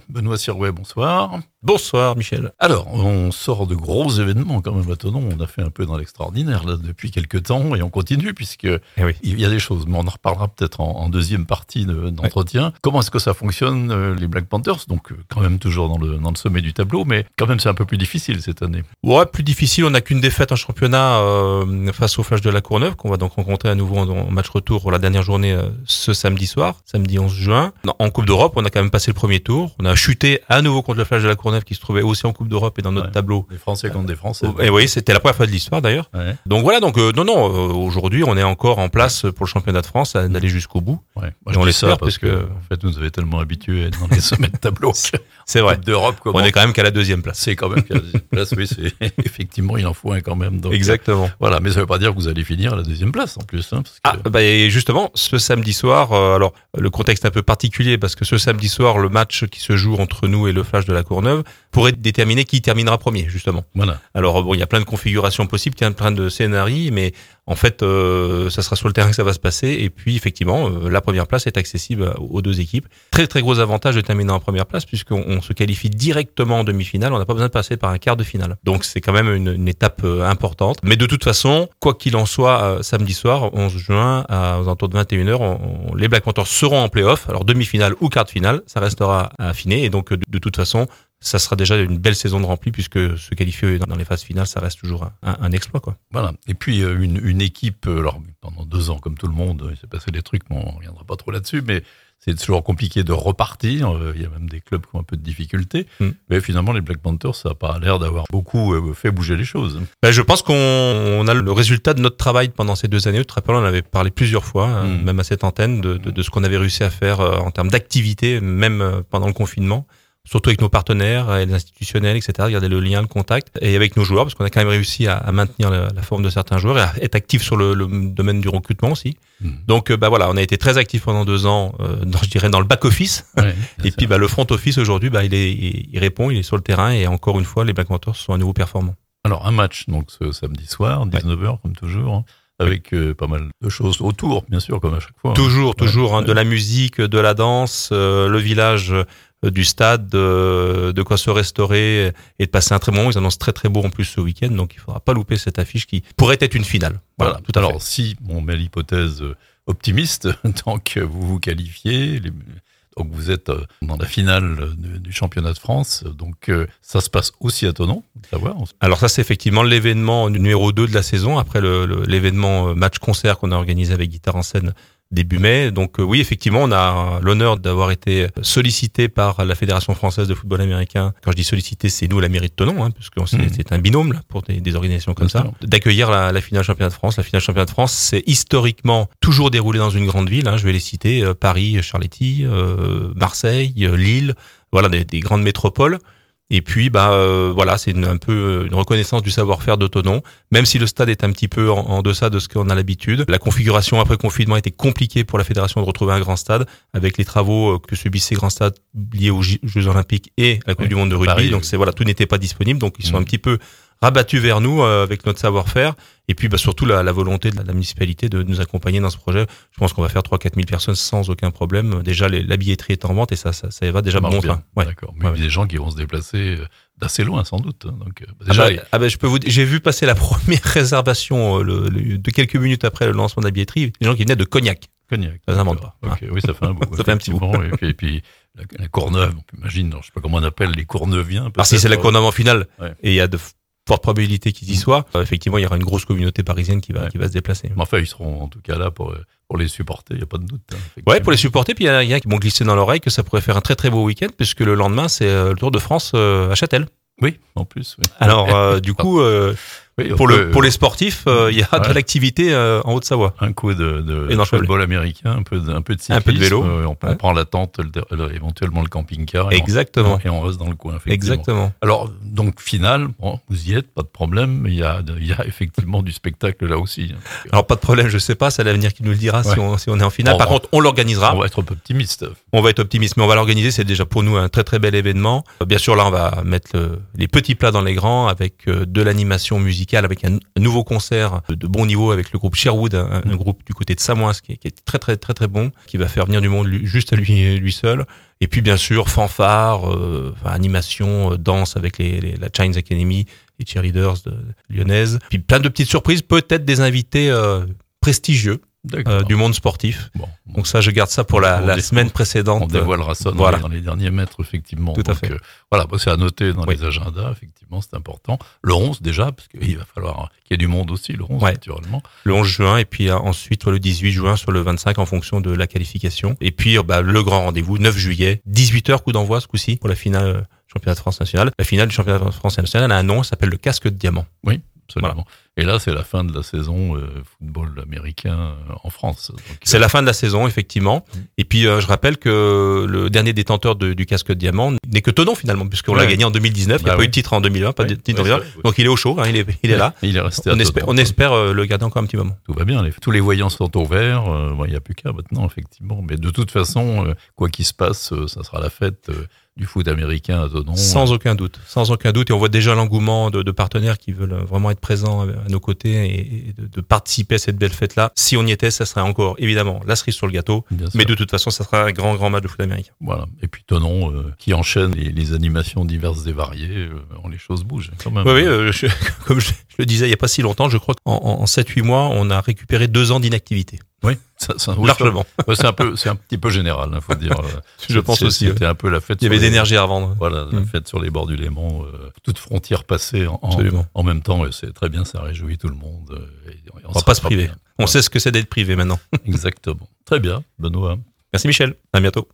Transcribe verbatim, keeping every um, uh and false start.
Benoît Sirouet, bonsoir. Bonsoir Michel. Alors, on sort de gros événements quand même à Thonon. On a fait un peu dans l'extraordinaire là depuis quelques temps et on continue puisque eh oui. il y a des choses, mais on en reparlera peut-être en, en deuxième partie de, d'entretien. Ouais. Comment est-ce que ça fonctionne euh, les Black Panthers? Donc quand même toujours dans le, dans le sommet du tableau, mais quand même c'est un peu plus difficile cette année. Ouais, plus difficile. On n'a qu'une défaite en championnat euh, face au Flash de la Courneuve qu'on va donc rencontrer à nouveau en, en match retour la dernière journée euh, ce samedi soir, samedi onze juin. En Coupe d'Europe, on a quand même passé le premier tour. On a chuté à nouveau contre le Flash de la Courneuve qui se trouvait aussi en Coupe d'Europe et dans notre ouais. tableau. Les Français contre des Français. Et oui, c'était la première fois de l'histoire d'ailleurs. Ouais. Donc voilà, donc euh, non, non. Euh, aujourd'hui, on est encore en place pour le championnat de France à, d'aller jusqu'au bout. Ouais. Moi, et je on dis l'espère ça parce que, que en fait, nous avez tellement habitués à être dans les sommets de tableau. C'est vrai. Coupe d'Europe, comment... On est quand même qu'à la deuxième place. C'est quand même qu'à la deuxième place. Oui, c'est effectivement, il en faut un quand même. Donc, exactement. Euh, voilà, mais ça veut pas dire que vous allez finir à la deuxième place en plus. Hein, parce que... Ah, bah et justement, ce samedi soir, euh, alors le contexte est un peu particulier parce que ce samedi soir, le match qui se joue entre nous et le Flash de la Courneuve pourrait déterminer qui terminera premier, justement. Voilà. Alors bon, il y a plein de configurations possibles, il y a plein de scénarios, mais en fait, euh, ça sera sur le terrain que ça va se passer. Et puis, effectivement, euh, la première place est accessible aux deux équipes. Très, très gros avantage de terminer en première place puisqu'on on se qualifie directement en demi-finale. On n'a pas besoin de passer par un quart de finale. Donc, c'est quand même une, une étape euh, importante. Mais de toute façon, quoi qu'il en soit, euh, samedi soir, onze juin, à, aux alentours de vingt et une heures, on, on, les Black Panthers seront en play-off. Alors, demi-finale ou quart de finale, ça restera à affiner. Et donc, de, de toute façon, ça sera déjà une belle saison de rempli puisque se qualifier dans les phases finales, ça reste toujours un, un exploit, quoi. Voilà. Et puis une, une équipe, alors pendant deux ans, comme tout le monde, il s'est passé des trucs, mais on ne reviendra pas trop là-dessus, mais c'est toujours compliqué de repartir. Il y a même des clubs qui ont un peu de difficultés. Mm. Mais finalement, les Black Panthers, ça n'a pas l'air d'avoir beaucoup fait bouger les choses. Ben, je pense qu'on on a le résultat de notre travail pendant ces deux années. Tu te rappelles, on avait parlé plusieurs fois, mm. même à cette antenne, de, de, de ce qu'on avait réussi à faire en termes d'activité, même pendant le confinement. Surtout avec nos partenaires, les institutionnels, et cetera. Garder le lien, le contact, et avec nos joueurs, parce qu'on a quand même réussi à, à maintenir la, la forme de certains joueurs et à être actifs sur le, le domaine du recrutement aussi. Mmh. Donc, bah voilà, on a été très actifs pendant deux ans, euh, dans, je dirais dans le back office. Ouais, et puis, bah le front office aujourd'hui, bah il est, il, il répond, il est sur le terrain, et encore une fois, les Black Panthers sont à nouveau performants. Alors un match, donc ce samedi soir, dix-neuf heures ouais. comme toujours. Hein. Avec euh, pas mal de choses autour, bien sûr, comme à chaque fois. Toujours, hein. toujours, ouais, hein, ouais. de la musique, de la danse, euh, le village euh, du stade, euh, de quoi se restaurer et de passer un très bon moment. Ils annoncent très très beau en plus ce week-end, donc il faudra pas louper cette affiche qui pourrait être une finale. Voilà, voilà tout à alors fait. Si on met l'hypothèse optimiste, tant que vous vous qualifiez, les... donc vous êtes dans la finale du championnat de France, donc ça se passe aussi à Thonon, savoir. Alors ça c'est effectivement l'événement numéro deux de la saison, après le, le, l'événement match-concert qu'on a organisé avec Guitare en scène début mai. Donc euh, oui, effectivement, on a l'honneur d'avoir été sollicité par la Fédération française de football américain. Quand je dis sollicité, c'est nous la mairie de Thonon, hein, parce que c'est, mmh. c'est un binôme là pour des, des organisations comme Bien ça, sûr. d'accueillir la, la finale championnat de France. La finale championnat de France, c'est historiquement toujours déroulé dans une grande ville. Hein, je vais les citer euh, Paris, Charletti, euh, Marseille, euh, Lille, voilà des, des grandes métropoles. Et puis, bah euh, voilà, c'est une, un peu une reconnaissance du savoir-faire de Thonon, même si le stade est un petit peu en, en deçà de ce qu'on a l'habitude. La configuration après confinement était compliquée pour la fédération de retrouver un grand stade, avec les travaux que subissent ces grands stades liés aux Jeux Olympiques et à la Coupe oui, du Monde de rugby. Pareil, donc oui. c'est voilà, tout n'était pas disponible, donc ils sont mmh. un petit peu rabattus vers nous euh, avec notre savoir-faire. Et puis bah, surtout la, la volonté de la, de la municipalité de nous accompagner dans ce projet. Je pense qu'on va faire trois à quatre mille personnes sans aucun problème. Déjà, les, la billetterie est en vente et ça, ça, ça va déjà bon train. Ouais. D'accord. Mais ouais, il y a des gens qui vont se déplacer d'assez loin, sans doute. Donc, bah, déjà, ah, bah, les... ah bah, je peux vous, j'ai vu passer la première réservation le, le, de quelques minutes après le lancement de la billetterie. Des gens qui venaient de Cognac. Cognac. Ça n'invente pas. Okay. Hein. Oui, ça fait un bout. ça fait un petit bout. Et puis, et puis la, la Courneuve, on imagine, je sais pas comment on appelle les Courneuviens. Alors si c'est la Courneuve en finale, ouais. et il y a de forte probabilité qu'ils y soient. Euh, effectivement, il y aura une grosse communauté parisienne qui va, ouais. qui va se déplacer. Mais enfin, ils seront en tout cas là pour, pour les supporter, il n'y a pas de doute. Hein, ouais, pour les supporter, puis il y en a, y a qui m'ont glissé dans l'oreille que ça pourrait faire un très très beau week-end, puisque le lendemain, c'est euh, le Tour de France euh, à Châtel. Oui, en plus. Oui. Alors, euh, du coup, euh, oui, pour, peut, le, pour les sportifs, il euh, y a ouais. de l'activité euh, en Haute-Savoie. Un coup de, de, de football américain, un peu de, un peu de cyclisme. Un peu de vélo. Euh, on, on ouais. prend la tente, le, le, éventuellement le camping-car. Et Exactement. On, et on reste dans le coin, effectivement. Exactement. Alors, donc, finale, bon, vous y êtes, pas de problème, mais il y a, il y a effectivement du spectacle là aussi. Hein. Alors, pas de problème, je sais pas, c'est l'avenir qui nous le dira ouais. si, on, si on est en finale. On, Par on, contre, on l'organisera. On va être un peu optimiste. On va être optimiste, mais on va l'organiser. C'est déjà pour nous un très très bel événement. Bien sûr, là, on va mettre le, les petits plats dans les grands avec de l'animation musicale, avec un nouveau concert de bon niveau avec le groupe Sherwood, un, un groupe du côté de Samoins qui est, qui est très très très très bon, qui va faire venir du monde lui, juste à lui lui seul. Et puis bien sûr, fanfare, euh, enfin, animation, euh, danse avec les, les, la Chinese Academy, les cheerleaders de, de lyonnaises. Puis plein de petites surprises, peut-être des invités euh, prestigieux. Euh, du monde sportif. Bon, bon. Donc ça, je garde ça pour la, la dé- semaine précédente. On dévoilera ça dans, voilà. les, dans les derniers mètres, effectivement. Tout à Donc, fait. Euh, voilà, bah, c'est à noter dans oui. les agendas, effectivement, c'est important. Le onze déjà, parce qu'il va falloir qu'il y ait du monde aussi, le onze, ouais. naturellement. Le onze juin, et puis euh, ensuite soit le dix-huit juin, sur le vingt-cinq en fonction de la qualification. Et puis bah, le grand rendez-vous, neuf juillet, dix-huit heures coup d'envoi ce coup-ci pour la finale euh, championnat de France national. La finale du championnat de France national a un nom, ça s'appelle le casque de diamant. Oui. Absolument. Voilà. Et là, c'est la fin de la saison euh, football américain euh, en France. Donc, c'est euh... la fin de la saison, effectivement. Mmh. Et puis, euh, je rappelle que le dernier détenteur de, du casque de diamant n'est que Thonon, finalement, puisqu'on ouais. l'a gagné en deux mille dix-neuf. Bah il n'y a ouais. pas eu de titre en deux mille vingt, pas ouais. de titre en deux mille vingt. Ouais. Donc, il est au chaud, hein, il est, il est là. Il est resté à on espère, on espère euh, le garder encore un petit moment. Tout va bien. Les, tous les voyants sont au vert. Il euh, n'y a plus qu'à maintenant, effectivement. Mais de toute façon, euh, quoi qu'il se passe, euh, ça sera la fête euh, du foot américain à Thonon. Sans aucun doute. Sans aucun doute. Et on voit déjà l'engouement de, de partenaires qui veulent vraiment être présents à nos côtés et, et de, de participer à cette belle fête-là. Si on y était, ça serait encore, évidemment, la cerise sur le gâteau. Mais de toute façon, ça sera un grand, grand match de foot américain. Voilà. Et puis Thonon, euh, qui enchaîne les, les animations diverses et variées, euh, les choses bougent quand même. Oui, oui. Euh, je, comme je, je le disais il n'y a pas si longtemps, je crois qu'en en sept huit mois, on a récupéré deux ans d'inactivité. Oui, ça, ça, largement. Oui, c'est un peu, c'est un petit peu général, il faut dire. Je pense aussi. C'était un peu la fête. Il y avait d'énergie à revendre. Voilà, la mmh. fête sur les bords du Léman, euh, toute frontière passée en, en, en même temps. Et c'est très bien, ça réjouit tout le monde. Et on ne va pas se priver. Bien. On voilà. sait ce que c'est d'être privé maintenant. Exactement. Très bien, Benoît. Merci Michel. À bientôt.